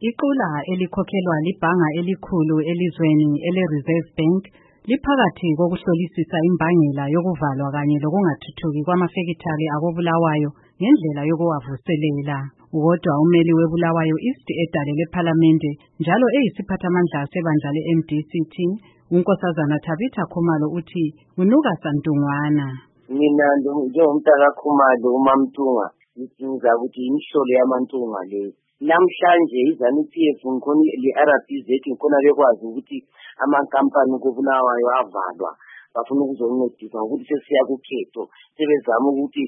Iqula elikhokhelwa libhanga elikhulu elizweni ele-Reserve Bank liphakathi kokuhlolisisa imbangela yokuvalwa kanye lokungathuthuki kwamafekithali akoBulawayo ngendlela yokuwavuselela. Kodwa ummeli weBulawayo East edale lePhalamende njalo eyisiphathamandla sebandla le-MDC-T, uNkosazana Tabitha Khumalo uthi unuka santungwana. Mina njengomntaka Khumalo uMamthunga ngidinga ukuthi imhlolo yamantunga le. Namhlanje iZANU-PF ngikhona le-RBZ ngikhona bekwazi ukuthi amankampani koBulawayo avalwa. Bafuna ukuzoncedisa ukuthi sesiya kukhetho sebezama ukuthi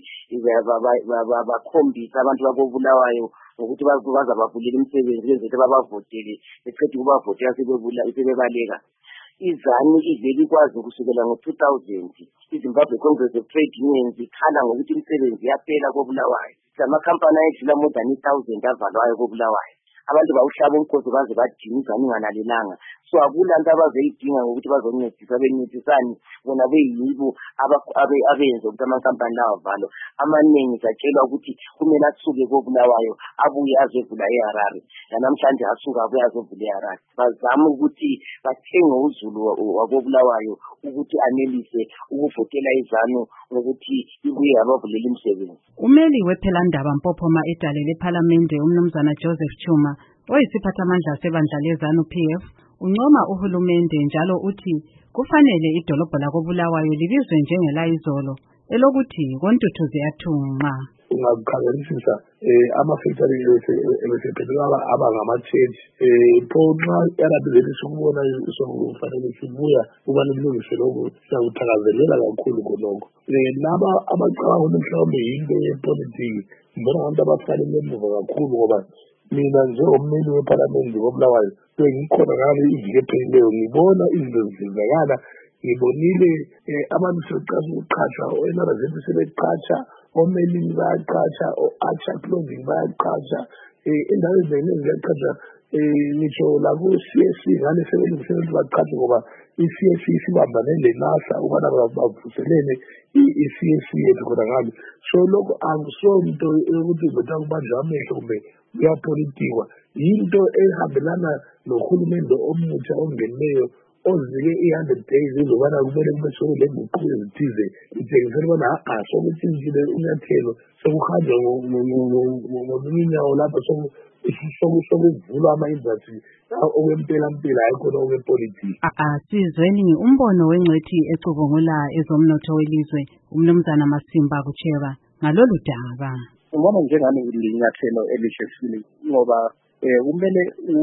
bakhombise abantu bakoBulawayo ukuthi bazabavulela imisebenzi benze babavotele beqeda ukubavotela sebebaleka. iZANU ivele ikwazi kusukela ngo-2000 iZimbabwe Congress of Trade Unions ikhala ngokuthi imisebenzi yaphela koBulawayo. Amakhampani ayedlula more than 1,000 avalwayo koBulawayo. Abantu bawuhlaba umkhosi baze badinga iZANU inganalelanga. So akulanto abazoyidinga ngokuthi bazoncedisa bencedisani bona beyibo abenze ukuthi amankampani lawa avalwe. Amaningi satshelwa ukuthi kumele asuke koBulawayo abuye azovula eHarare. Namhlanje asuka abuye azovula eHarare. Bazama ukuthi bathenge uZulu wakoBulawayo ukuthi anelise ukuvotela iZANU ngokuthi ibuye abavulela imisebenzi. Umeli wePhelandaba Mpophoma edale lePhalamende uMnumzana Joseph Chuma oyisiphathamandla sebandla leZANU-PF uncoma uhulumende njalo uthi kufanele idolobho lakoBulawayo libizwe njengelayizolo elokuthi kontuthuze yathunqa. Ungakhangelisisa ama-factory ebesephelelwa abangama-change phonxa RBZ sokubona sokufanele sibuya ukubana kulungiswe lokhu siyakuthakazelela kakhulu khonokho. Laba abacabanga mhlawumbe yinto yepolitiki ngibona abantu abafanele emuva kakhulu ngoba mina njengommeli wePhalamende koBulawayo sengikhona ngale iviki ephelileyo ngibona izinto zivakala. Ngibonile abantu sebeqasha ukuqasha o-NRZ sebeqasha omelini bayaqasha o-Archer Clothing bayaqasha indawo eziningi ziyaqasha ngisho lako-CSC ngane sebelungiselela baqashe ngoba i-CSC sibambane le-NASA ukubana bavuselele i-CSC yethu khona ngalo. So lokho akusonto yokuthi betha kubanjwa amehlo kumbe kuyapolitikwa, yinto ehambelana nohulumende omutsha ongenileyo ozike i-100 days izobana kumele kube sokule nguquko ezithize itshengisela ubana sokuthintile unyathelo sokuhanjwa ngolunye inyawo lapho sokuvulwa ama-industry okwempela hayi khona okwepolitiki. Sizweni umbono wengcwethi ecubungula ezomnotho welizwe uMnumzana Masimba Kucheba ngalolu daba. Ngibona njengani linyathelo elihle sibili ngoba kumele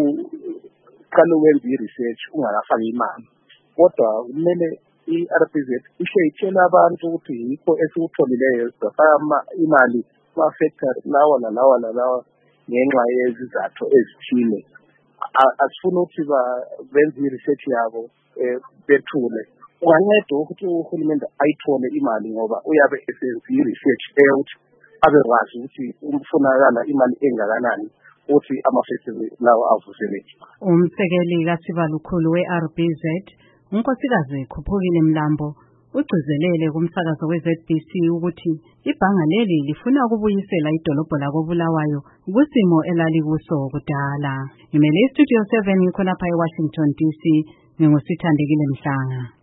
uqale wenze i-research ungakafaki imali, kodwa kumele i-RBZ ishe itshela abantu ukuthi yikho esikutholile safaka imali kuma-factory lawa ngenxa yezizathu ezithile. Asifuna ukuthi benze i-research yabo bethule. Unganceda ukuthi uhulumende ayithole imali ngoba uyabe esenze i-research ukuthi abekwazi ukuthi umfunakala imali engakanani ukuthi ama-factory lawo avuseleke. Umsekeli kaSibalukhulu we-RBZ uNkosikazi Khuphukile Mlambo ugcizelele kumsakazo we-ZBC ukuthi ibhanga leli lifuna ukubuyisela idolobho lakoBulawayo kusimo elalikuso kudala. Ngimele iStudio 7 khonapha eWashington DC, ngingusithandekile Mhlanga.